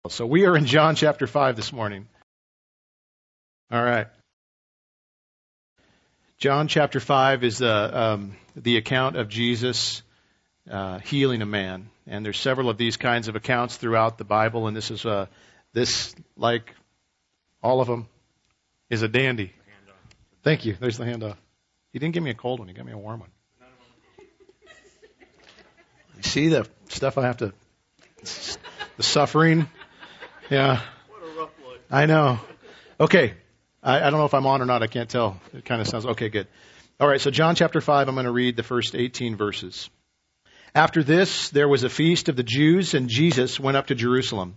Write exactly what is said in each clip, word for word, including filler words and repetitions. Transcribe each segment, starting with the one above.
So we are in John chapter five this morning. All right. John chapter five is the, um, the account of Jesus uh, healing a man. And there's several of these kinds of accounts throughout the Bible, and this is uh, this, like all of them, is a dandy. Thank you. There's the handoff. He didn't give me a cold one. He got me a warm one. You see the stuff I have to, the suffering. Yeah. What a rough look. I know. Okay. I, I don't know if I'm on or not. I can't tell. It kind of sounds, okay, good. All right, so John chapter five, I'm going to read the first eighteen verses. After this, there was a feast of the Jews, and Jesus went up to Jerusalem.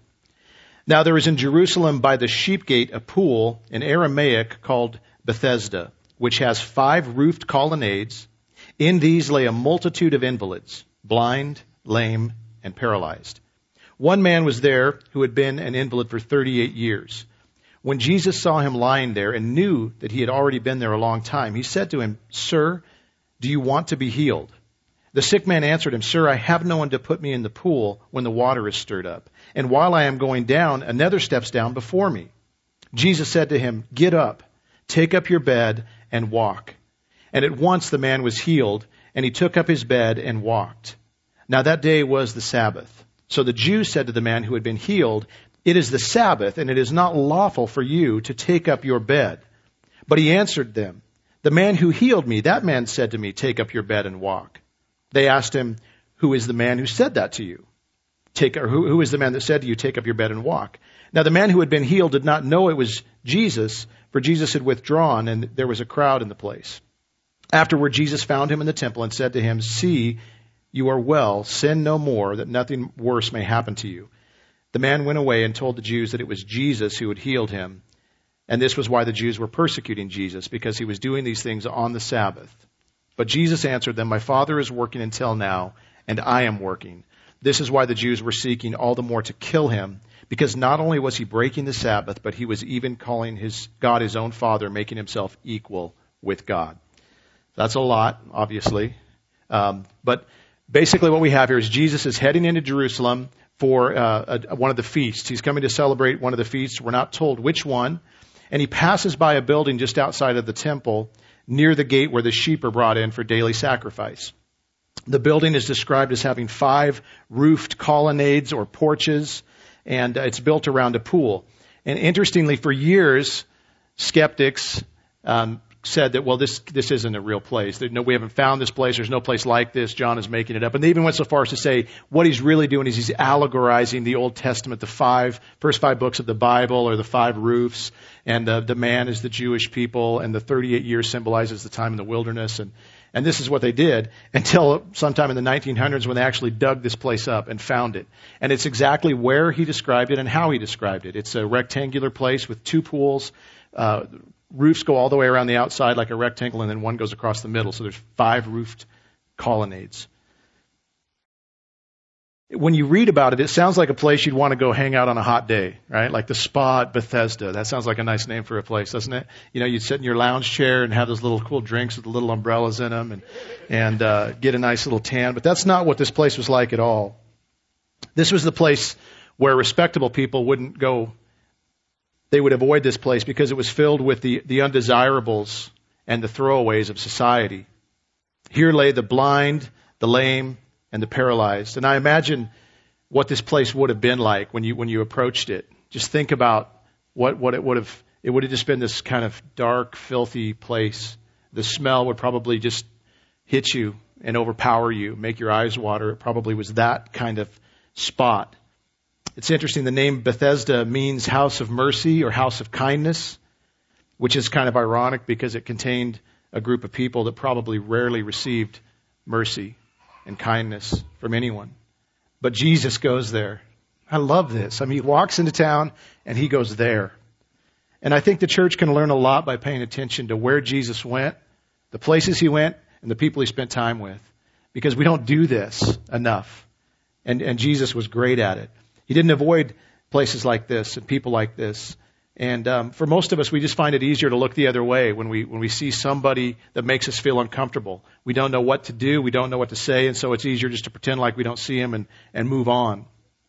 Now there was in Jerusalem by the sheep gate a pool in Aramaic called Bethesda, which has five roofed colonnades. In these lay a multitude of invalids, blind, lame, and paralyzed. One man was there who had been an invalid for thirty-eight years. When Jesus saw him lying there and knew that he had already been there a long time, he said to him, "Sir, do you want to be healed?" The sick man answered him, "Sir, I have no one to put me in the pool when the water is stirred up. And while I am going down, another steps down before me." Jesus said to him, "Get up, take up your bed, and walk." And at once the man was healed, and he took up his bed and walked. Now that day was the Sabbath. So the Jews said to the man who had been healed, "It is the Sabbath, and it is not lawful for you to take up your bed." But he answered them, "The man who healed me, that man said to me, 'Take up your bed and walk.'" They asked him, "Who is the man who said that to you? Take, or who, who is the man that said to you, 'Take up your bed and walk'?" Now the man who had been healed did not know it was Jesus, for Jesus had withdrawn, and there was a crowd in the place. Afterward, Jesus found him in the temple and said to him, "See, you are well. Sin no more, that nothing worse may happen to you." The man went away and told the Jews that it was Jesus who had healed him. And this was why the Jews were persecuting Jesus, because he was doing these things on the Sabbath. But Jesus answered them, "My Father is working until now, and I am working." This is why the Jews were seeking all the more to kill him, because not only was he breaking the Sabbath, but he was even calling his God his own Father, making himself equal with God. That's a lot, obviously. Um, but basically what we have here is Jesus is heading into Jerusalem for uh, a, one of the feasts. He's coming to celebrate one of the feasts. We're not told which one. And he passes by a building just outside of the temple near the gate where the sheep are brought in for daily sacrifice. The building is described as having five roofed colonnades or porches, and uh, it's built around a pool. And interestingly, for years, skeptics um, said that, well, this this isn't a real place. There, no, we haven't found this place. There's no place like this. John is making it up. And they even went so far as to say what he's really doing is he's allegorizing the Old Testament, the five first five books of the Bible, or the five roofs. And uh, the man is the Jewish people, and the thirty-eight years symbolizes the time in the wilderness. And, and this is what they did until sometime in the nineteen hundreds when they actually dug this place up and found it. And it's exactly where he described it and how he described it. It's a rectangular place with two pools. Uh, roofs go all the way around the outside like a rectangle, and then one goes across the middle. So there's five roofed colonnades. When you read about it, it sounds like a place you'd want to go hang out on a hot day, right? Like the spa at Bethesda. That sounds like a nice name for a place, doesn't it? You know, you'd sit in your lounge chair and have those little cool drinks with the little umbrellas in them and, and uh, get a nice little tan. But that's not what this place was like at all. This was the place where respectable people wouldn't go. They would avoid this place because it was filled with the, the undesirables and the throwaways of society. Here lay the blind, the lame, and the paralyzed. And I imagine what this place would have been like when you when you approached it. Just think about what, what it would have, it would have just been this kind of dark, filthy place. The smell would probably just hit you and overpower you, make your eyes water. It probably was that kind of spot. It's interesting, the name Bethesda means house of mercy or house of kindness, which is kind of ironic because it contained a group of people that probably rarely received mercy and kindness from anyone. But Jesus goes there. I love this. I mean, he walks into town and he goes there. And I think the church can learn a lot by paying attention to where Jesus went, the places he went, and the people he spent time with. Because we don't do this enough. And, and Jesus was great at it. He didn't avoid places like this and people like this. And um, for most of us, we just find it easier to look the other way when we when we see somebody that makes us feel uncomfortable. We don't know what to do. We don't know what to say. And so it's easier just to pretend like we don't see him and, and move on.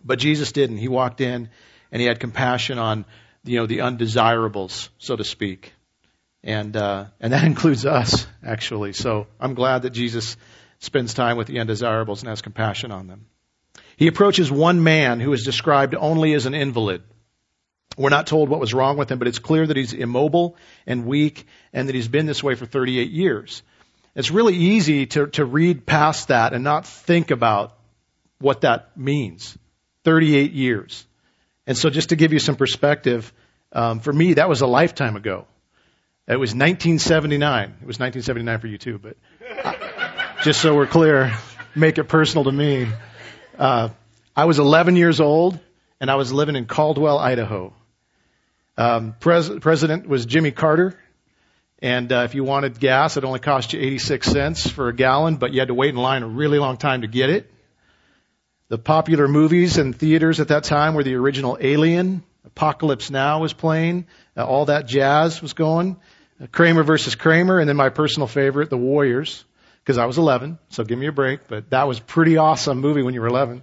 But Jesus didn't. He walked in and he had compassion on, you know, the undesirables, so to speak. And, uh, and that includes us, actually. So I'm glad that Jesus spends time with the undesirables and has compassion on them. He approaches one man who is described only as an invalid. We're not told what was wrong with him, but it's clear that he's immobile and weak and that he's been this way for thirty-eight years. It's really easy to, to read past that and not think about what that means. thirty-eight years. And so just to give you some perspective, um, for me, that was a lifetime ago. It was nineteen seventy-nine. It was nineteen seventy-nine for you too, but I, just so we're clear, make it personal to me. Uh, I was eleven years old, and I was living in Caldwell, Idaho. Um, pres- president was Jimmy Carter, and uh, if you wanted gas, it only cost you eighty-six cents for a gallon, but you had to wait in line a really long time to get it. The popular movies and theaters at that time were the original Alien, Apocalypse Now was playing, uh, all that jazz was going, uh, Kramer versus Kramer, and then my personal favorite, The Warriors, because I was eleven, so give me a break, but that was a pretty awesome movie when you were eleven.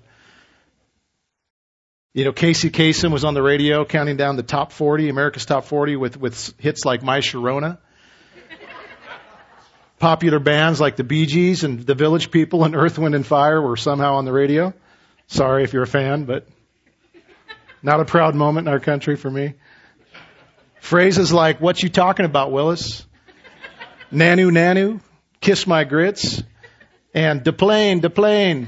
You know, Casey Kasem was on the radio counting down the top forty, America's top forty, with, with hits like My Sharona. Popular bands like the Bee Gees and the Village People and Earth, Wind and Fire were somehow on the radio. Sorry if you're a fan, but not a proud moment in our country for me. Phrases like, what you talking about, Willis? Nanu, nanu, kiss my grits, and deplane, deplane.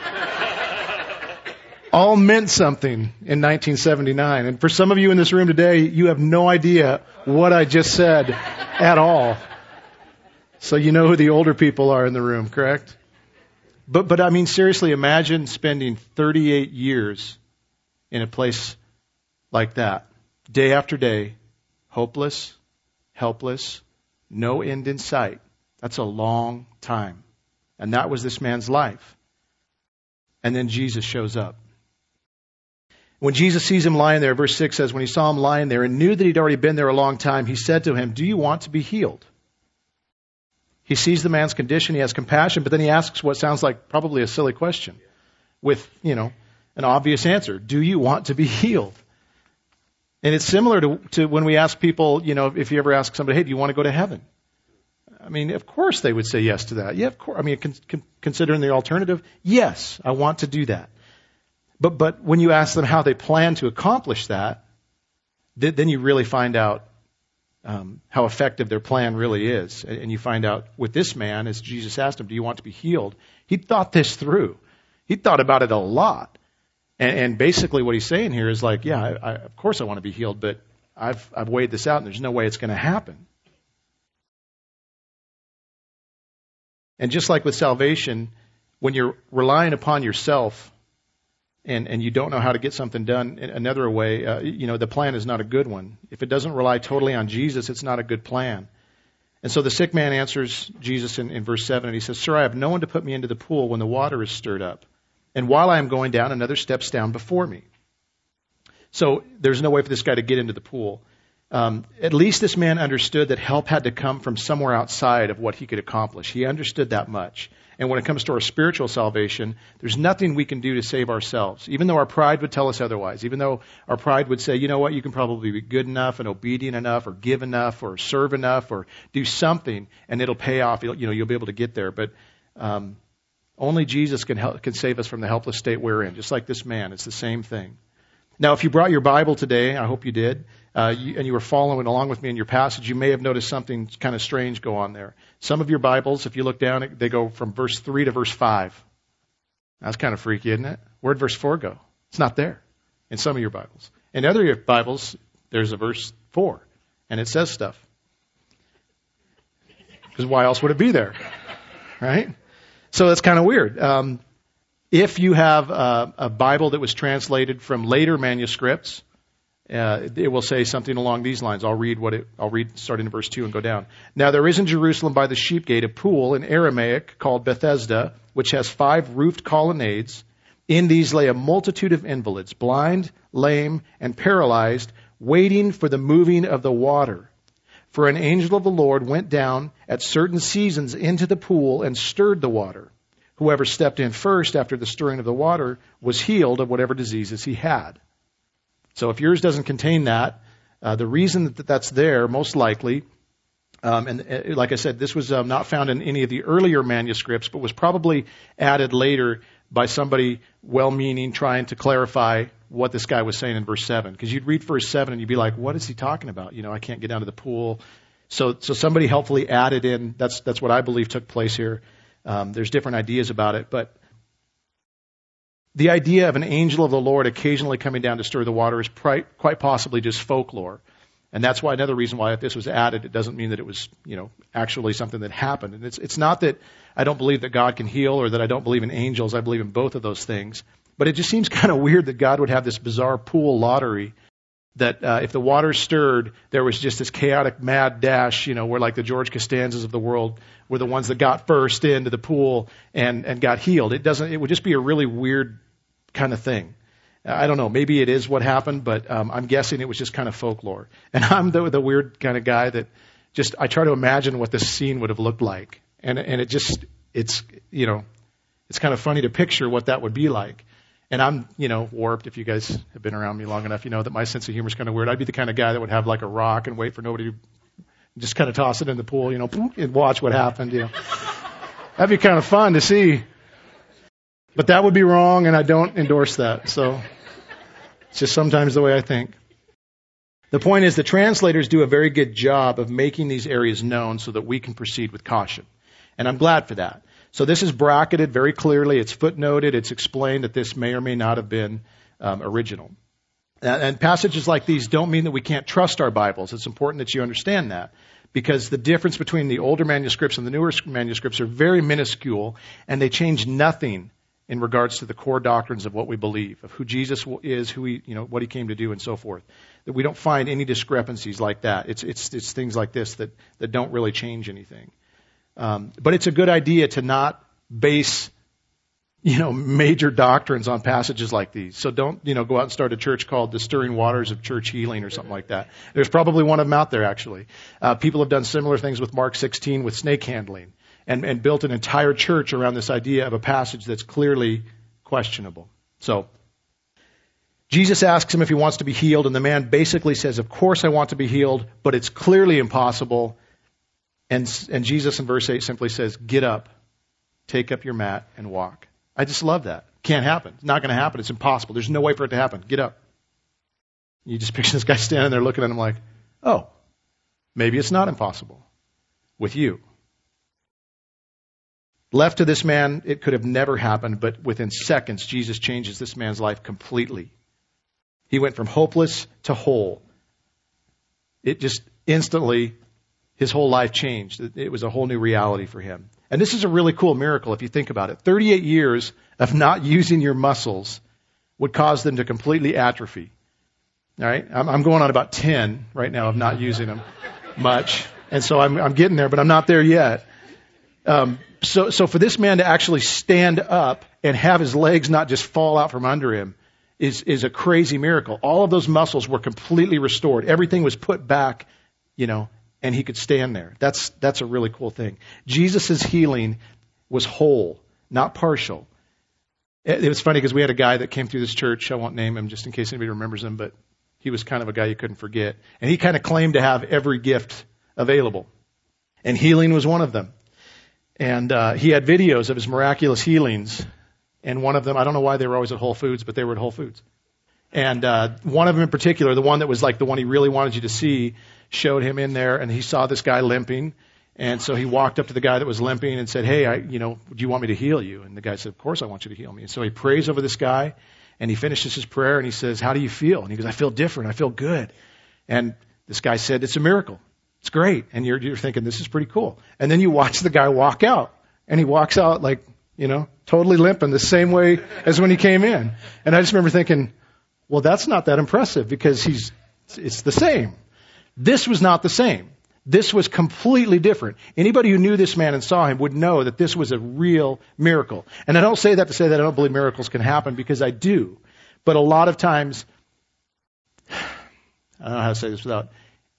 All meant something in nineteen seventy-nine. And for some of you in this room today, you have no idea what I just said at all. So you know who the older people are in the room, correct? But, but I mean, seriously, imagine spending thirty-eight years in a place like that. Day after day, hopeless, helpless, no end in sight. That's a long time. And that was this man's life. And then Jesus shows up. When Jesus sees him lying there, verse six says, when he saw him lying there and knew that he'd already been there a long time, he said to him, do you want to be healed? He sees the man's condition, he has compassion, but then he asks what sounds like probably a silly question with, you know, an obvious answer. Do you want to be healed? And it's similar to, to when we ask people, you know, if you ever ask somebody, hey, do you want to go to heaven? I mean, of course they would say yes to that. Yeah, of course. I mean, con- con- considering the alternative, yes, I want to do that. But but when you ask them how they plan to accomplish that, th- then you really find out um, how effective their plan really is. And, and you find out with this man, as Jesus asked him, do you want to be healed? He thought this through. He thought about it a lot. And, and basically what he's saying here is like, yeah, I, I, of course I want to be healed, but I've I've weighed this out and there's no way it's going to happen. And just like with salvation, when you're relying upon yourself, and, and you don't know how to get something done in another way, uh, you know, the plan is not a good one. If it doesn't rely totally on Jesus, it's not a good plan. And so the sick man answers Jesus in, in verse seven, and he says, Sir, I have no one to put me into the pool when the water is stirred up. And while I am going down, another steps down before me. So there's no way for this guy to get into the pool. Um, at least this man understood that help had to come from somewhere outside of what he could accomplish. He understood that much. And when it comes to our spiritual salvation, there's nothing we can do to save ourselves. Even though our pride would tell us otherwise. Even though our pride would say, you know what, you can probably be good enough and obedient enough or give enough or serve enough or do something and it'll pay off. You'll, you know, you'll be able to get there. But um, only Jesus can help, can save us from the helpless state we're in. Just like this man. It's the same thing. Now, if you brought your Bible today, I hope you did, uh, you, and you were following along with me in your passage, you may have noticed something kind of strange go on there. Some of your Bibles, if you look down, they go from verse three to verse five. That's kind of freaky, isn't it? Where'd verse four go? It's not there in some of your Bibles. In other Bibles, there's a verse four, and it says stuff. Because why else would it be there? Right? So that's kind of weird. Um, If you have a, a Bible that was translated from later manuscripts, uh, it will say something along these lines. I'll read what it, I'll read starting in verse two and go down. Now there is in Jerusalem by the sheep gate a pool in Aramaic called Bethesda, which has five roofed colonnades. In these lay a multitude of invalids, blind, lame, and paralyzed, waiting for the moving of the water. For an angel of the Lord went down at certain seasons into the pool and stirred the water. whoever stepped in first after the stirring of the water was healed of whatever diseases he had. So if yours doesn't contain that, uh, the reason that that's there, most likely, um, and uh, like I said, this was um, not found in any of the earlier manuscripts, but was probably added later by somebody well-meaning trying to clarify what this guy was saying in verse seven. Because you'd read verse seven and you'd be like, what is he talking about? You know, I can't get down to the pool. So so somebody helpfully added in, that's that's what I believe took place here. Um, there's different ideas about it, but the idea of an angel of the Lord occasionally coming down to stir the water is pri- quite possibly just folklore. And that's why another reason why if this was added, it doesn't mean that it was, you know, actually something that happened. And it's it's not that I don't believe that God can heal or that I don't believe in angels. I believe in both of those things. But it just seems kind of weird that God would have this bizarre pool lottery that uh, if the water stirred, there was just this chaotic mad dash, you know, where like the George Costanzas of the world were the ones that got first into the pool and, and got healed. It doesn't, it would just be a really weird kind of thing. I don't know. Maybe it is what happened, but um, I'm guessing it was just kind of folklore. And I'm the, the weird kind of guy that just, I try to imagine what this scene would have looked like. And, and it just, it's, you know, it's kind of funny to picture what that would be like. And I'm, you know, warped. If you guys have been around me long enough, you know that my sense of humor is kind of weird. I'd be the kind of guy that would have like a rock and wait for nobody to just kind of toss it in the pool, you know, and watch what happened, you know. That'd be kind of fun to see. But that would be wrong, and I don't endorse that. So it's just sometimes the way I think. The point is the translators do a very good job of making these areas known so that we can proceed with caution. And I'm glad for that. So this is bracketed very clearly. It's footnoted. It's explained that this may or may not have been um, original. And, and passages like these don't mean that we can't trust our Bibles. It's important that you understand that. Because the difference between the older manuscripts and the newer manuscripts are very minuscule, and they change nothing in regards to the core doctrines of what we believe, of who Jesus is, who he, you know, what he came to do, and so forth. That we don't find any discrepancies like that. It's it's it's things like this that that don't really change anything. Um, but it's a good idea to not base, you know, major doctrines on passages like these. So don't, you know, go out and start a church called the Stirring Waters of Church Healing or something like that. There's probably one of them out there, actually. Uh, people have done similar things with Mark sixteen with snake handling. And, and built an entire church around this idea of a passage that's clearly questionable. So, Jesus asks him if he wants to be healed, and the man basically says, of course I want to be healed, but it's clearly impossible. And, and Jesus in verse eight simply says, get up, take up your mat, and walk. I just love that. Can't happen. It's not going to happen. It's impossible. There's no way for it to happen. Get up. You just picture this guy standing there looking at him like, oh, maybe it's not impossible with you. Left to this man, it could have never happened, but within seconds, Jesus changes this man's life completely. He went from hopeless to whole. It just instantly, his whole life changed. It was a whole new reality for him. And this is a really cool miracle if you think about it. thirty-eight years of not using your muscles would cause them to completely atrophy. All right? I'm, I'm going on about ten right now of not using them much. And so I'm, I'm getting there, but I'm not there yet. Um, so, so for this man to actually stand up and have his legs not just fall out from under him is, is a crazy miracle. All of those muscles were completely restored. Everything was put back, you know, and he could stand there. That's, that's a really cool thing. Jesus' healing was whole, not partial. It, it was funny because we had a guy that came through this church. I won't name him just in case anybody remembers him, but he was kind of a guy you couldn't forget. And he kind of claimed to have every gift available. And healing was one of them. And uh, he had videos of his miraculous healings. And one of them, I don't know why they were always at Whole Foods, but they were at Whole Foods. And uh, one of them in particular, the one that was like the one he really wanted you to see, showed him in there. And he saw this guy limping. And so he walked up to the guy that was limping and said, hey, I, you know, do you want me to heal you? And the guy said, of course I want you to heal me. And so he prays over this guy. And he finishes his prayer and he says, how do you feel? And he goes, I feel different. I feel good. And this guy said, it's a miracle. It's great. And you're, you're thinking, this is pretty cool. And then you watch the guy walk out. And he walks out like, you know, totally limping the same way as when he came in. And I just remember thinking, well, that's not that impressive because he's, it's the same. This was not the same. This was completely different. Anybody who knew this man and saw him would know that this was a real miracle. And I don't say that to say that I don't believe miracles can happen, because I do. But a lot of times, I don't know how to say this without,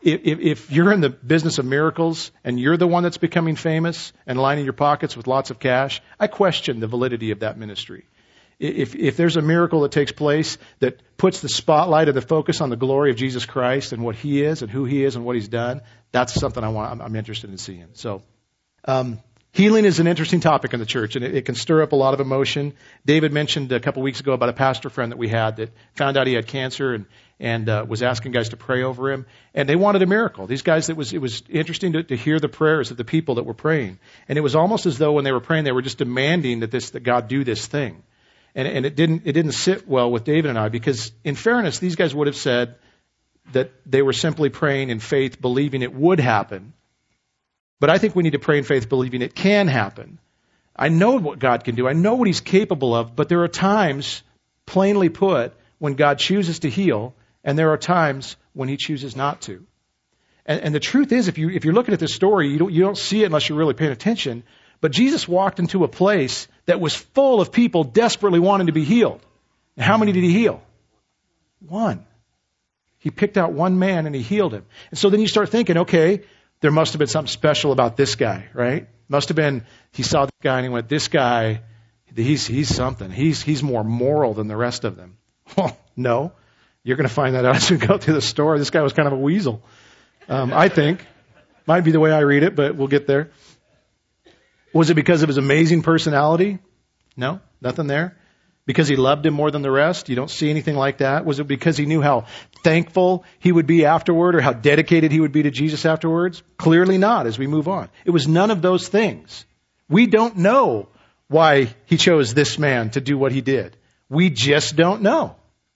if, if you're in the business of miracles and you're the one that's becoming famous and lining your pockets with lots of cash, I question the validity of that ministry. If, if there's a miracle that takes place that puts the spotlight and the focus on the glory of Jesus Christ and what He is and who He is and what He's done, that's something I want, I'm, I'm interested in seeing. So, um, healing is an interesting topic in the church, and it, it can stir up a lot of emotion. David mentioned a couple weeks ago about a pastor friend that we had that found out he had cancer and and uh, was asking guys to pray over him, and they wanted a miracle. These guys, that was it was interesting to, to hear the prayers of the people that were praying, and it was almost as though when they were praying, they were just demanding that this that God do this thing. And, and it didn't it didn't sit well with David and I, because in fairness, these guys would have said that they were simply praying in faith, believing it would happen. But I think we need to pray in faith, believing it can happen. I know what God can do. I know what He's capable of. But there are times, plainly put, when God chooses to heal, and there are times when He chooses not to. And, and the truth is, if you if you're looking at this story, you don't you don't see it unless you're really paying attention. But Jesus walked into a place that was full of people desperately wanting to be healed. And how many did He heal? One. He picked out one man and He healed him. And so then you start thinking, okay, there must have been something special about this guy, right? Must have been, he saw this guy and he went, this guy, he's he's something. He's he's more moral than the rest of them. Well, no. You're going to find that out as we go through the story. This guy was kind of a weasel, um, I think. Might be the way I read it, but we'll get there. Was it because of his amazing personality? No, nothing there. Because he loved him more than the rest? You don't see anything like that. Was it because he knew how thankful he would be afterward, or how dedicated he would be to Jesus afterwards? Clearly not, as we move on. It was none of those things. We don't know why He chose this man to do what He did. We just don't know.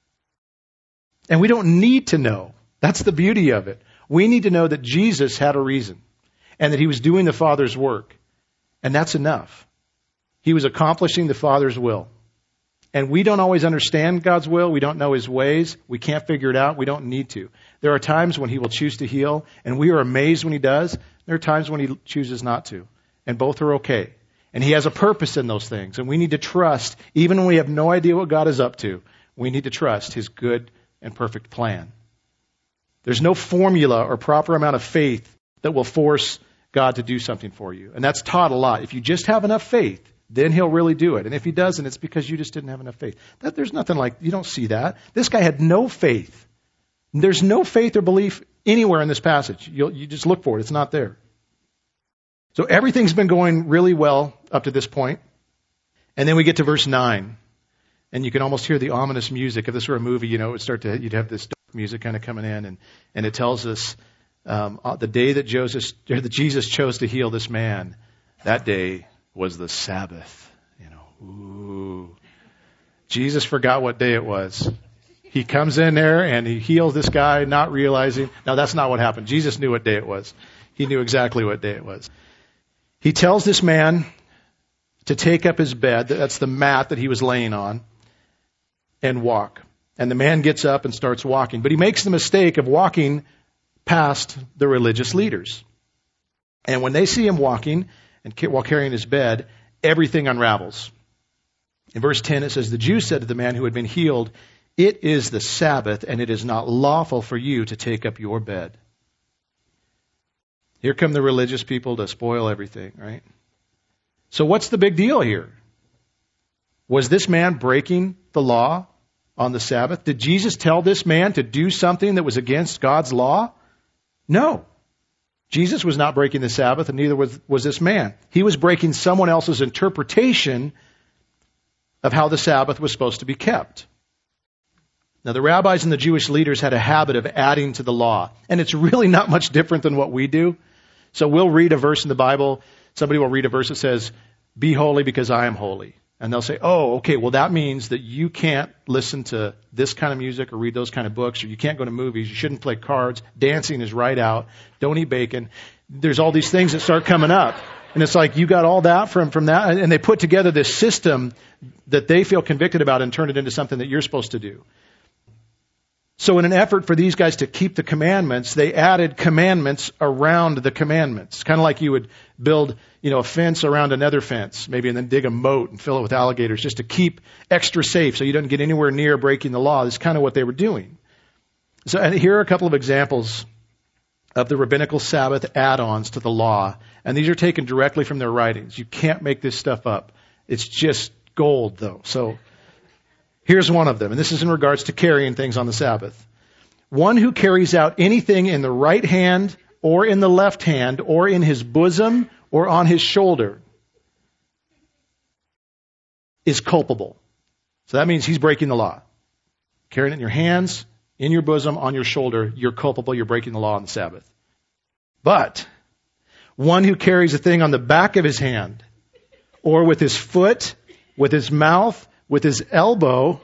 And we don't need to know. That's the beauty of it. We need to know that Jesus had a reason, and that He was doing the Father's work. And that's enough. He was accomplishing the Father's will. And we don't always understand God's will. We don't know His ways. We can't figure it out. We don't need to. There are times when He will choose to heal, and we are amazed when He does. There are times when He chooses not to. And both are okay. And He has a purpose in those things. And we need to trust, even when we have no idea what God is up to, we need to trust His good and perfect plan. There's no formula or proper amount of faith that will force God to do something for you. And that's taught a lot. If you just have enough faith, then He'll really do it. And if He doesn't, it's because you just didn't have enough faith. That, there's nothing like, you don't see that. This guy had no faith. There's no faith or belief anywhere in this passage. You'll, you just look for it. It's not there. So everything's been going really well up to this point. And then we get to verse nine. And you can almost hear the ominous music. If this were a movie, you know, it would start to, you'd have this dark music kind of coming in. And, and it tells us, Um, the day that Joseph, or that Jesus chose to heal this man, that day was the Sabbath. You know, ooh. Jesus forgot what day it was. He comes in there and He heals this guy, not realizing. Now, that's not what happened. Jesus knew what day it was. He knew exactly what day it was. He tells this man to take up his bed, that's the mat that he was laying on, and walk. And the man gets up and starts walking. But he makes the mistake of walking past the religious leaders. And when they see him walking and while carrying his bed, everything unravels. In verse ten, it says, the Jews said to the man who had been healed, it is the Sabbath, and it is not lawful for you to take up your bed. Here come the religious people to spoil everything, right? So what's the big deal here? Was this man breaking the law on the Sabbath? Did Jesus tell this man to do something that was against God's law? No. Jesus was not breaking the Sabbath, and neither was, was this man. He was breaking someone else's interpretation of how the Sabbath was supposed to be kept. Now, the rabbis and the Jewish leaders had a habit of adding to the law, and it's really not much different than what we do. So we'll read a verse in the Bible. Somebody will read a verse that says, be holy because I am holy. And they'll say, oh, okay, well, that means that you can't listen to this kind of music or read those kind of books, or you can't go to movies, you shouldn't play cards, dancing is right out, don't eat bacon. There's all these things that start coming up. And it's like, you got all that from, from that, and they put together this system that they feel convicted about and turn it into something that you're supposed to do. So in an effort for these guys to keep the commandments, they added commandments around the commandments. Kind of like you would build, you know, a fence around another fence, maybe, and then dig a moat and fill it with alligators just to keep extra safe so you don't get anywhere near breaking the law. That's kind of what they were doing. So and here are a couple of examples of the rabbinical Sabbath add-ons to the law. And these are taken directly from their writings. You can't make this stuff up. It's just gold, though. So here's one of them. And this is in regards to carrying things on the Sabbath. One who carries out anything in the right hand or in the left hand or in his bosom or on his shoulder is culpable. So that means he's breaking the law. Carrying it in your hands, in your bosom, on your shoulder, you're culpable, you're breaking the law on the Sabbath. But one who carries a thing on the back of his hand, or with his foot, with his mouth, with his elbow,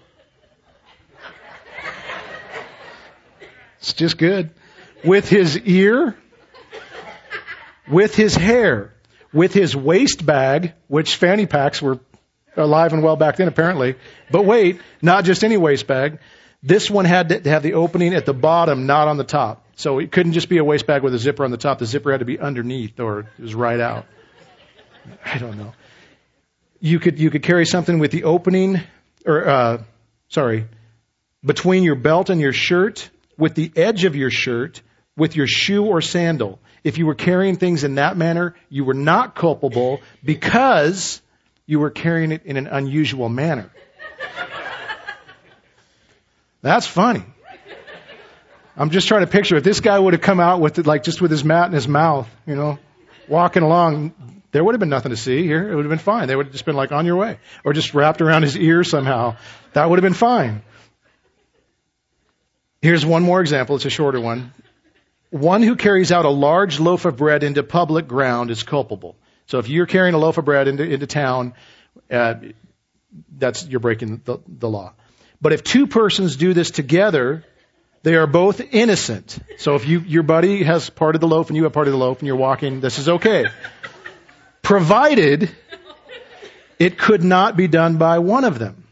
it's just good, with his ear, with his hair, with his waist bag, which fanny packs were alive and well back then apparently. But wait, not just any waist bag. This one had to have the opening at the bottom, not on the top. So it couldn't just be a waist bag with a zipper on the top. The zipper had to be underneath or it was right out. I don't know. You could you could carry something with the opening, or uh, sorry, between your belt and your shirt, with the edge of your shirt, with your shoe or sandal. If you were carrying things in that manner, you were not culpable because you were carrying it in an unusual manner. That's funny. I'm just trying to picture if this guy would have come out with it, like just with his mat in his mouth, you know, walking along, there would have been nothing to see here. It would have been fine. They would have just been like, on your way. Or just wrapped around his ear somehow. That would have been fine. Here's one more example. It's a shorter one. One who carries out a large loaf of bread into public ground is culpable. So if you're carrying a loaf of bread into, into town, uh, that's you're breaking the, the law. But if two persons do this together, they are both innocent. So if you, your buddy has part of the loaf and you have part of the loaf and you're walking, this is okay. Provided it could not be done by one of them.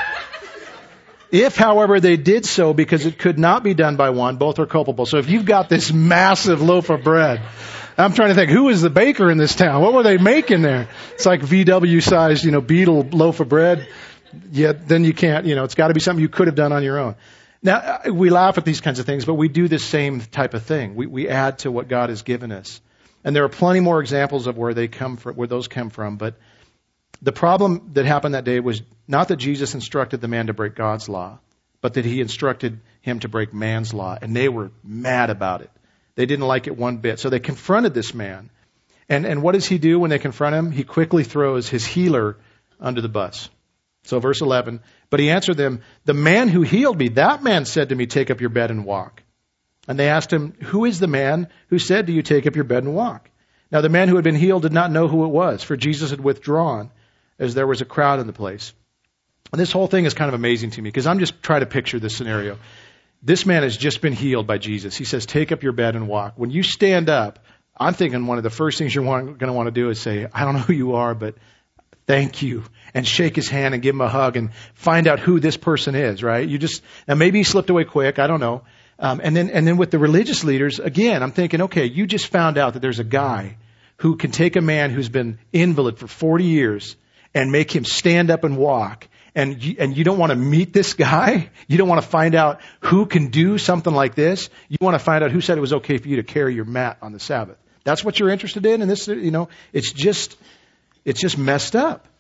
If, however, they did so because it could not be done by one, both are culpable. So if you've got this massive loaf of bread, I'm trying to think, who is the baker in this town? What were they making there? It's like V W-sized, you know, Beetle loaf of bread. Yet then you can't, you know, it's got to be something you could have done on your own. Now, we laugh at these kinds of things, but we do the same type of thing. We, we add to what God has given us. And there are plenty more examples of where they come from, where those come from. But the problem that happened that day was not that Jesus instructed the man to break God's law, but that he instructed him to break man's law. And they were mad about it. They didn't like it one bit. So they confronted this man. And, and what does he do when they confront him? He quickly throws his healer under the bus. So verse eleven, but he answered them, the man who healed me, that man said to me, take up your bed and walk. And they asked him, who is the man who said to you, take up your bed and walk? Now the man who had been healed did not know who it was, for Jesus had withdrawn as there was a crowd in the place. And this whole thing is kind of amazing to me because I'm just trying to picture this scenario. This man has just been healed by Jesus. He says, take up your bed and walk. When you stand up, I'm thinking one of the first things you're going to want to do is say, I don't know who you are, but thank you. And shake his hand and give him a hug and find out who this person is, right? You just, now maybe he slipped away quick. I don't know. Um, and then, and then with the religious leaders, again, I'm thinking, okay, you just found out that there's a guy who can take a man who's been invalid for forty years and make him stand up and walk. And you, and you don't want to meet this guy. You don't want to find out who can do something like this. You want to find out who said it was okay for you to carry your mat on the Sabbath. That's what you're interested in. And this, you know, it's just, it's just messed up.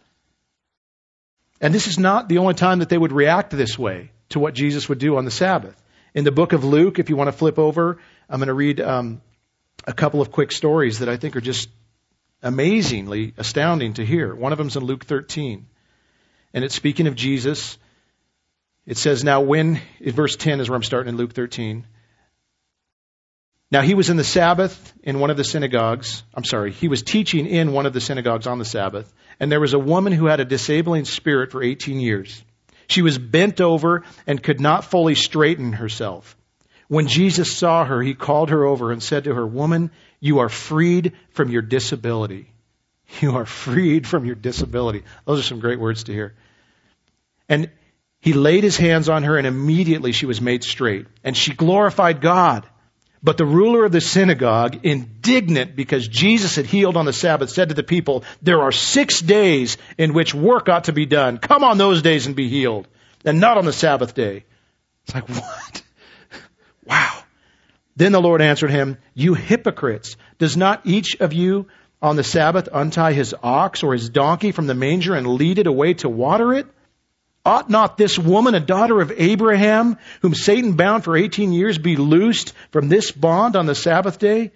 And this is not the only time that they would react this way to what Jesus would do on the Sabbath. In the book of Luke, if you want to flip over, I'm going to read um, a couple of quick stories that I think are just amazingly astounding to hear. One of them is in Luke thirteen. And it's speaking of Jesus. It says, now when, in verse ten is where I'm starting in Luke thirteen. Now he was in the Sabbath in one of the synagogues. I'm sorry, he was teaching in one of the synagogues on the Sabbath. And there was a woman who had a disabling spirit for eighteen years. She was bent over and could not fully straighten herself. When Jesus saw her, he called her over and said to her, woman, you are freed from your disability. You are freed from your disability. Those are some great words to hear. And he laid his hands on her and immediately she was made straight. And she glorified God. But the ruler of the synagogue, indignant because Jesus had healed on the Sabbath, said to the people, there are six days in which work ought to be done. Come on those days and be healed, and not on the Sabbath day. It's like, what? Wow. Then the Lord answered him, you hypocrites, does not each of you on the Sabbath untie his ox or his donkey from the manger and lead it away to water it? Ought not this woman, a daughter of Abraham, whom Satan bound for eighteen years, be loosed from this bond on the Sabbath day?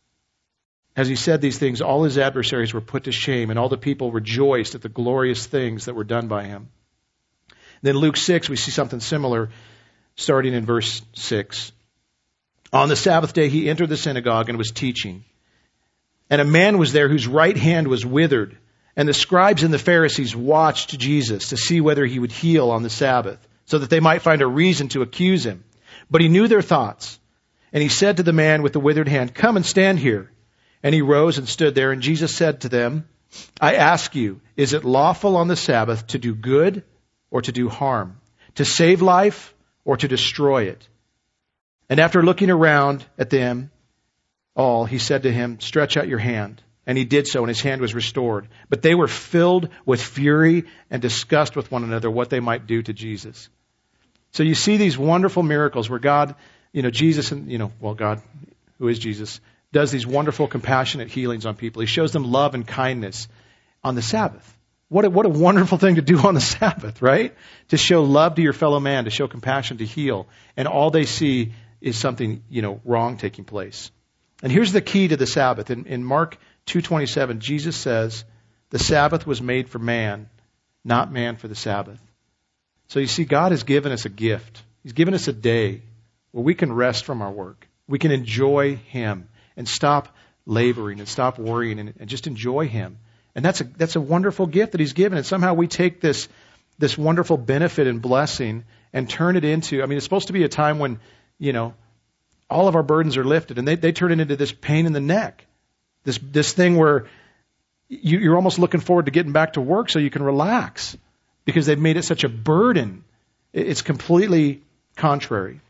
As he said these things, all his adversaries were put to shame, and all the people rejoiced at the glorious things that were done by him. Then Luke six, we see something similar, starting in verse six. On the Sabbath day, he entered the synagogue and was teaching. And a man was there whose right hand was withered. And the scribes and the Pharisees watched Jesus to see whether he would heal on the Sabbath, so that they might find a reason to accuse him. But he knew their thoughts. And he said to the man with the withered hand, come and stand here. And he rose and stood there. And Jesus said to them, I ask you, is it lawful on the Sabbath to do good or to do harm, to save life or to destroy it? And after looking around at them all, he said to him, stretch out your hand. And he did so, and his hand was restored. But they were filled with fury and discussed with one another what they might do to Jesus. So you see these wonderful miracles where God, you know, Jesus, and you know, well, God, who is Jesus, does these wonderful, compassionate healings on people. He shows them love and kindness on the Sabbath. What a, what a wonderful thing to do on the Sabbath, right? To show love to your fellow man, to show compassion, to heal. And all they see is something, you know, wrong taking place. And here's the key to the Sabbath. In, in Mark two twenty-seven, Jesus says, the Sabbath was made for man, not man for the Sabbath. So you see, God has given us a gift. He's given us a day where we can rest from our work. We can enjoy Him and stop laboring and stop worrying and, and just enjoy Him. And that's a that's a wonderful gift that He's given. And somehow we take this this wonderful benefit and blessing and turn it into, I mean, it's supposed to be a time when, you know, all of our burdens are lifted, and they, they turn it into this pain in the neck. This this thing where you, you're almost looking forward to getting back to work so you can relax because they've made it such a burden. It's completely contrary.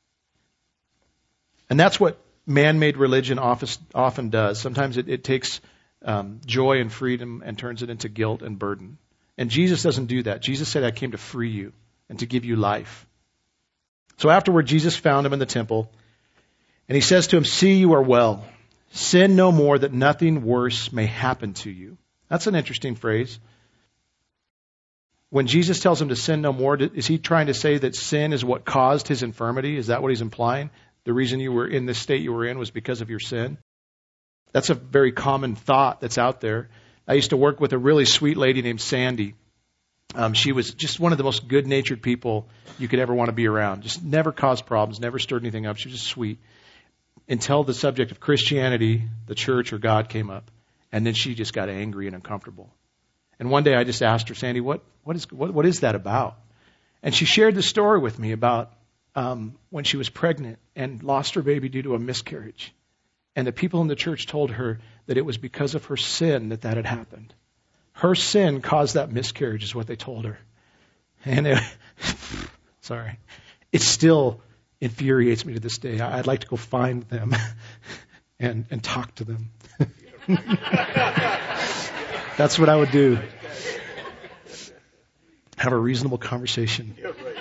And that's what man-made religion often, often does. Sometimes it, it takes um, joy and freedom and turns it into guilt and burden. And Jesus doesn't do that. Jesus said, I came to free you and to give you life. So afterward, Jesus found him in the temple, and he says to him, see, you are well. Sin no more, that nothing worse may happen to you. That's an interesting phrase. When Jesus tells him to sin no more, is he trying to say that sin is what caused his infirmity? Is that what he's implying? The reason you were in this state you were in was because of your sin? That's a very common thought that's out there. I used to work with a really sweet lady named Sandy. Um, she was just one of the most good-natured people you could ever want to be around. Just never caused problems, never stirred anything up. She was just sweet. Until the subject of Christianity, the church, or God came up. And then she just got angry and uncomfortable. And one day I just asked her, Sandy, what, what, is, what, what is that about? And she shared the story with me about um, when she was pregnant and lost her baby due to a miscarriage. And the people in the church told her that it was because of her sin that that had happened. Her sin caused that miscarriage is what they told her. And it, sorry, it still infuriates me to this day. I'd like to go find them and, and talk to them. That's what I would do. Have a reasonable conversation.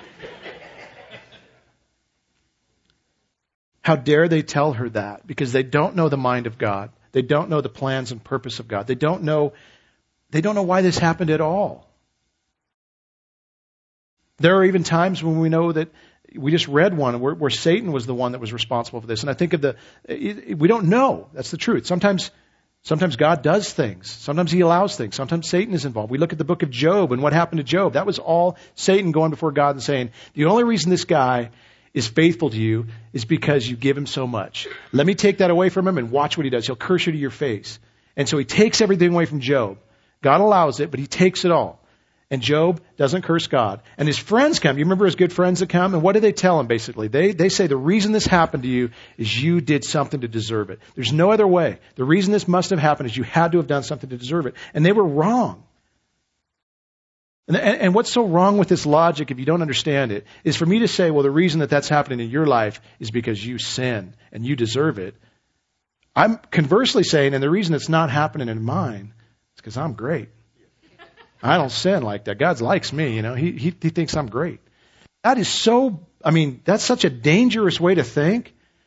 How dare they tell her that? Because they don't know the mind of God. They don't know the plans and purpose of God. They don't know, they don't know why this happened at all. There are even times when we know that we just read one where, where Satan was the one that was responsible for this. And I think of the, we don't know. That's the truth. Sometimes, sometimes God does things. Sometimes He allows things. Sometimes Satan is involved. We look at the book of Job and what happened to Job. That was all Satan going before God and saying, the only reason this guy is faithful to you is because you give him so much. Let me take that away from him and watch what he does. He'll curse you to your face. And so he takes everything away from Job. God allows it, but He takes it all. And Job doesn't curse God. And his friends come. You remember his good friends that come? And what do they tell him, basically? They they say the reason this happened to you is you did something to deserve it. There's no other way. The reason this must have happened is you had to have done something to deserve it. And they were wrong. And, and, and what's so wrong with this logic, if you don't understand it, is for me to say, well, the reason that that's happening in your life is because you sin and you deserve it. I'm conversely saying, and the reason it's not happening in mine is because I'm great. I don't sin like that. God likes me, you know. He, he he thinks I'm great. That is so, I mean, that's such a dangerous way to think.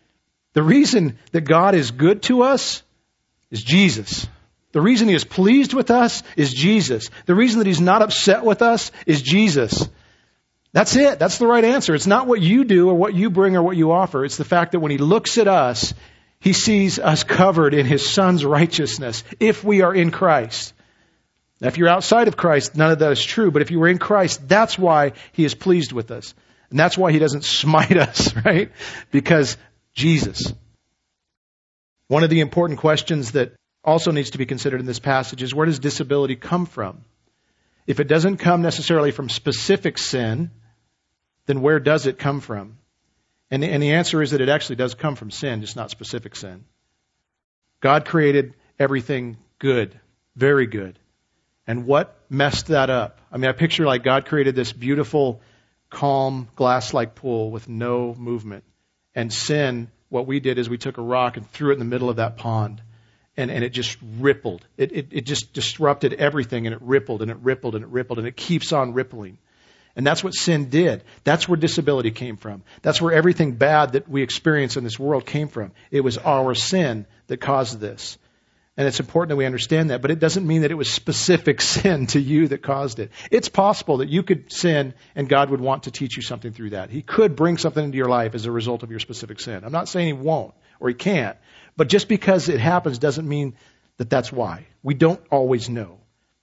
The reason that God is good to us is Jesus. The reason He is pleased with us is Jesus. The reason that He's not upset with us is Jesus. That's it. That's the right answer. It's not what you do or what you bring or what you offer. It's the fact that when He looks at us, He sees us covered in His Son's righteousness if we are in Christ. Now, if you're outside of Christ, none of that is true. But if you were in Christ, that's why He is pleased with us. And that's why He doesn't smite us, right? Because Jesus. One of the important questions that also needs to be considered in this passage is, where does disability come from? If it doesn't come necessarily from specific sin, then where does it come from? And the, and the answer is that it actually does come from sin, just not specific sin. God created everything good, very good. And what messed that up? I mean, I picture like God created this beautiful, calm, glass-like pool with no movement. And sin, what we did is we took a rock and threw it in the middle of that pond. And, and it just rippled. It, it, it just disrupted everything, and it rippled and it rippled and it rippled, and it keeps on rippling. And that's what sin did. That's where disability came from. That's where everything bad that we experience in this world came from. It was our sin that caused this. And it's important that we understand that, but it doesn't mean that it was specific sin to you that caused it. It's possible that you could sin and God would want to teach you something through that. He could bring something into your life as a result of your specific sin. I'm not saying He won't or He can't, but just because it happens doesn't mean that that's why. We don't always know.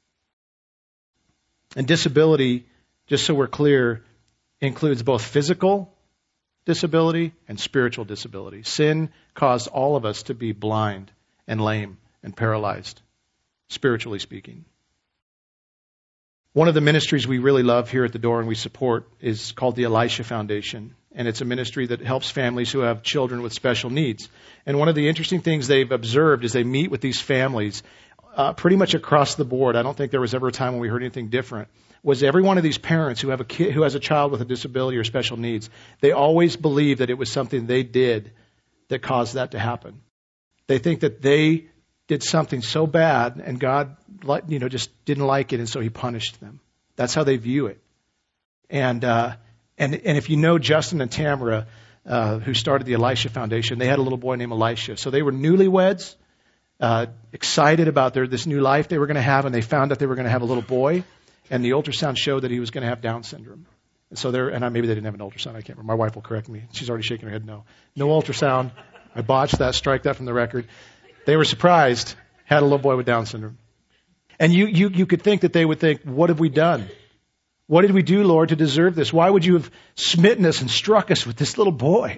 And disability, just so we're clear, includes both physical disability and spiritual disability. Sin caused all of us to be blind and lame and paralyzed, spiritually speaking. One of the ministries we really love here at the door and we support is called the Elisha Foundation. And it's a ministry that helps families who have children with special needs. And one of the interesting things they've observed is they meet with these families uh, pretty much across the board. I don't think there was ever a time when we heard anything different. Was every one of these parents who have a kid, who has a child with a disability or special needs, they always believe that it was something they did that caused that to happen. They think that they did something so bad and God, you know, just didn't like it, and so He punished them. That's how they view it. And uh, and and if you know Justin and Tamara, uh, who started the Elisha Foundation, they had a little boy named Elisha. So they were newlyweds, uh, excited about their this new life they were going to have, and they found out they were going to have a little boy, and the ultrasound showed that he was going to have Down syndrome. And so they're, and I, maybe they didn't have an ultrasound. I can't remember. My wife will correct me. She's already shaking her head. No, no ultrasound. I botched that. Strike that from the record. They were surprised, had a little boy with Down syndrome. And you, you, you could think that they would think, what have we done? What did we do, Lord, to deserve this? Why would you have smitten us and struck us with this little boy?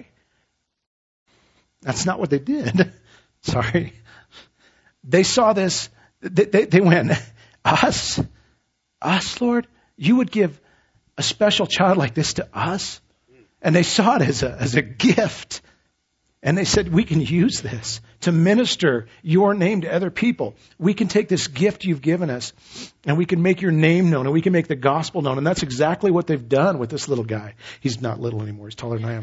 That's not what they did. Sorry. They saw this. They, they, they went, us? Us, Lord? You would give a special child like this to us? And they saw it as a, as a gift. And they said, we can use this to minister your name to other people. We can take this gift you've given us and we can make your name known and we can make the gospel known. And that's exactly what they've done with this little guy. He's not little anymore. He's taller than I am.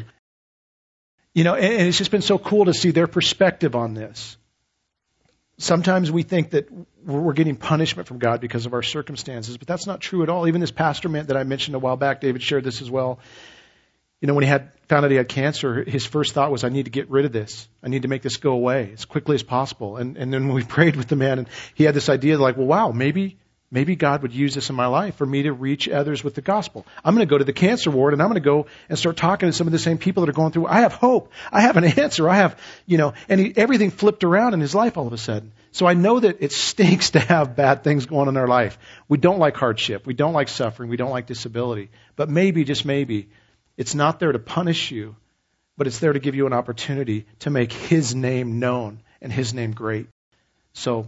You know, and it's just been so cool to see their perspective on this. Sometimes we think that we're getting punishment from God because of our circumstances, but that's not true at all. Even this pastor man that I mentioned a while back, David shared this as well. You know, when he had found out he had cancer, his first thought was, I need to get rid of this. I need to make this go away as quickly as possible. And and then when we prayed with the man, and he had this idea like, well, wow, maybe maybe God would use this in my life for me to reach others with the gospel. I'm going to go to the cancer ward and I'm going to go and start talking to some of the same people that are going through. I have hope. I have an answer. I have, you know, and he, everything flipped around in his life all of a sudden. So I know that it stinks to have bad things going on in our life. We don't like hardship. We don't like suffering. We don't like disability. But maybe, just maybe, it's not there to punish you, but it's there to give you an opportunity to make His name known and His name great. So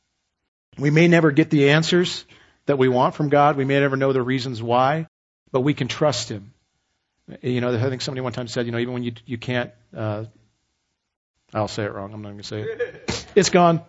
we may never get the answers that we want from God. We may never know the reasons why, but we can trust Him. You know, I think somebody one time said, you know, even when you you can't, uh, I'll say it wrong. I'm not going to say it. It's gone.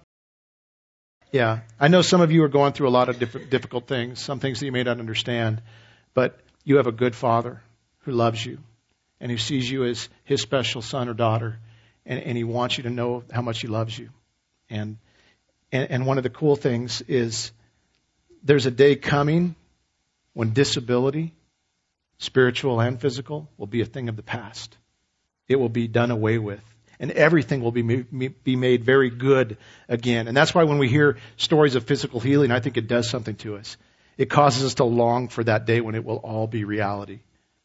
Yeah, I know some of you are going through a lot of different difficult things, some things that you may not understand, but you have a good Father who loves you and who sees you as His special son or daughter, and, and He wants you to know how much He loves you. And, and and one of the cool things is there's a day coming when disability, spiritual and physical, will be a thing of the past. It will be done away with. and everything will be be made very good again. And that's why when we hear stories of physical healing, I think it does something to us. It causes us to long for that day when it will all be reality.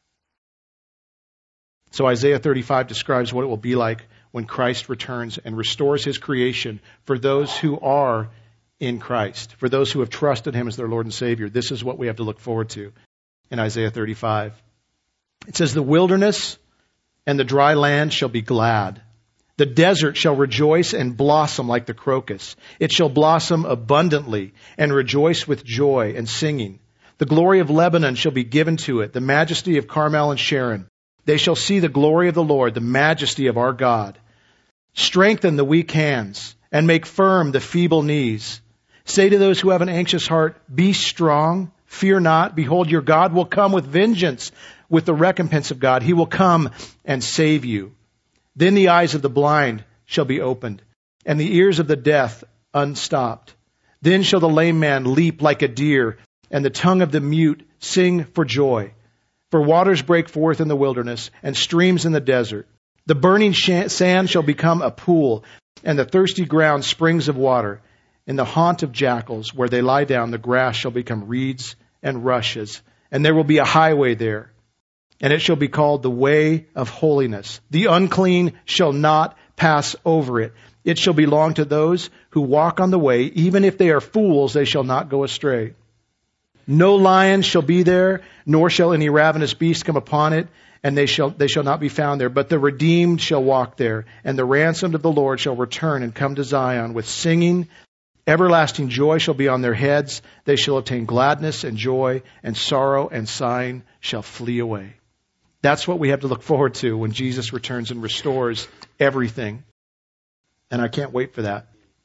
So Isaiah thirty-five describes what it will be like when Christ returns and restores his creation for those who are in Christ, for those who have trusted him as their Lord and Savior. This is what we have to look forward to in Isaiah thirty-five. It says, the wilderness and the dry land shall be glad. The desert shall rejoice and blossom like the crocus. It shall blossom abundantly and rejoice with joy and singing. The glory of Lebanon shall be given to it, the majesty of Carmel and Sharon. They shall see the glory of the Lord, the majesty of our God. Strengthen the weak hands and make firm the feeble knees. Say to those who have an anxious heart, be strong, fear not. Behold, your God will come with vengeance, with the recompense of God. He will come and save you. Then the eyes of the blind shall be opened, and the ears of the deaf unstopped. Then shall the lame man leap like a deer, and the tongue of the mute sing for joy. For waters break forth in the wilderness, and streams in the desert. The burning sand shall become a pool, and the thirsty ground springs of water. In the haunt of jackals, where they lie down, the grass shall become reeds and rushes, and there will be a highway there. And it shall be called the way of holiness. The unclean shall not pass over it. It shall belong to those who walk on the way. Even if they are fools, they shall not go astray. No lion shall be there, nor shall any ravenous beast come upon it, and they shall they shall not be found there. But the redeemed shall walk there, and the ransomed of the Lord shall return and come to Zion with singing. Everlasting joy shall be on their heads. They shall obtain gladness and joy, and sorrow and sighing shall flee away. That's what we have to look forward to when Jesus returns and restores everything. And I can't wait for that.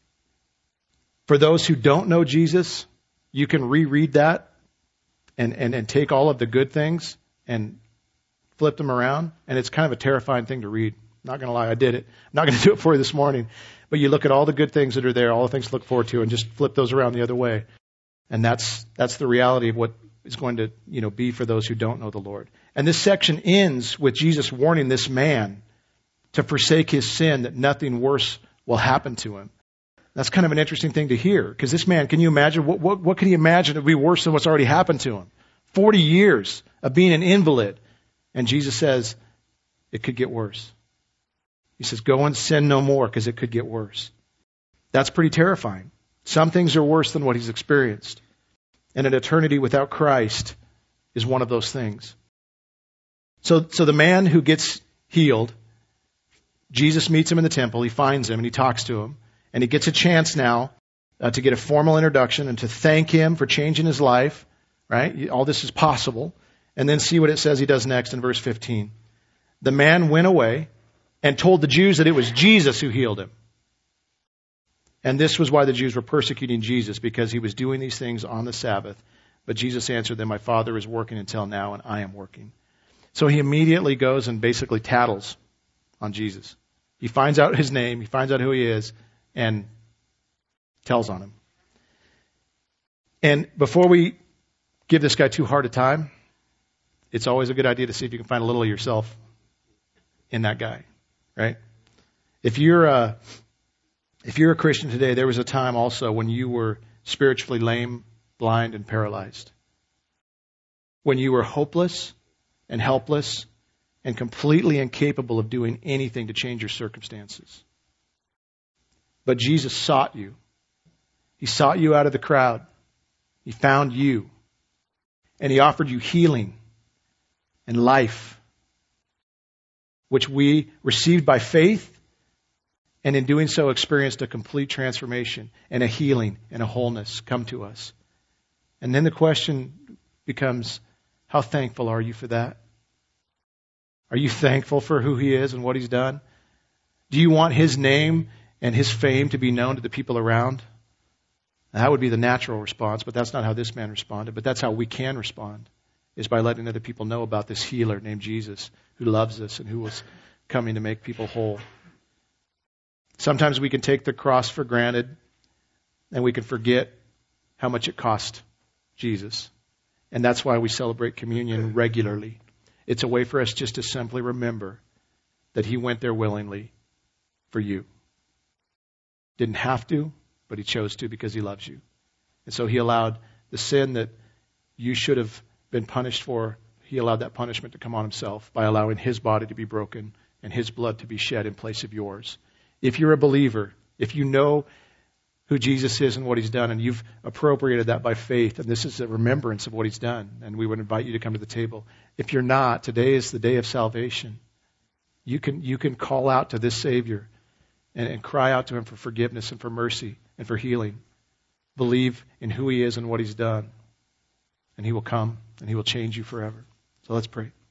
For those who don't know Jesus, you can reread that and, and, and take all of the good things and flip them around. And it's kind of a terrifying thing to read. Not going to lie, I did it. I'm not going to do it for you this morning. But you look at all the good things that are there, all the things to look forward to, and just flip those around the other way. And that's that's the reality of what is going to, you know, be for those who don't know the Lord. And this section ends with Jesus warning this man to forsake his sin, that nothing worse will happen to him. That's kind of an interesting thing to hear, because this man, can you imagine, what, what, what can he imagine would be worse than what's already happened to him? forty years of being an invalid. And Jesus says, it could get worse. He says, go and sin no more, because it could get worse. That's pretty terrifying. Some things are worse than what he's experienced. And an eternity without Christ is one of those things. So, so the man who gets healed, Jesus meets him in the temple. He finds him and he talks to him. And he gets a chance now uh, to get a formal introduction and to thank him for changing his life. Right? All this is possible. And then see what it says he does next in verse fifteen. The man went away and told the Jews that it was Jesus who healed him. And this was why the Jews were persecuting Jesus, because he was doing these things on the Sabbath. But Jesus answered them, my Father is working until now, and I am working. So he immediately goes and basically tattles on Jesus. He finds out his name, he finds out who he is, and tells on him. And before we give this guy too hard a time, it's always a good idea to see if you can find a little of yourself in that guy, right? If you're a, if you're a Christian today, there was a time also when you were spiritually lame, blind, and paralyzed. When you were hopeless and helpless and completely incapable of doing anything to change your circumstances. But Jesus sought you. He sought you out of the crowd. He found you. And he offered you healing and life, which we received by faith, and in doing so experienced a complete transformation and a healing and a wholeness come to us. And then the question becomes, how thankful are you for that? Are you thankful for who he is and what he's done? Do you want his name and his fame to be known to the people around? That would be the natural response, but that's not how this man responded. But that's how we can respond, is by letting other people know about this healer named Jesus, who loves us and who was coming to make people whole. Sometimes we can take the cross for granted, and we can forget how much it cost Jesus. And that's why we celebrate communion regularly. It's a way for us just to simply remember that he went there willingly, for you. Didn't have to, but he chose to because he loves you. And so he allowed the sin that you should have been punished for, he allowed that punishment to come on himself by allowing his body to be broken and his blood to be shed in place of yours. If you're a believer, if you know who Jesus is and what he's done, and you've appropriated that by faith, and this is a remembrance of what he's done, and we would invite you to come to the table. If you're not, today is the day of salvation. You can you can call out to this Savior and, and cry out to him for forgiveness and for mercy and for healing. Believe in who he is and what he's done, and he will come and he will change you forever. So let's pray.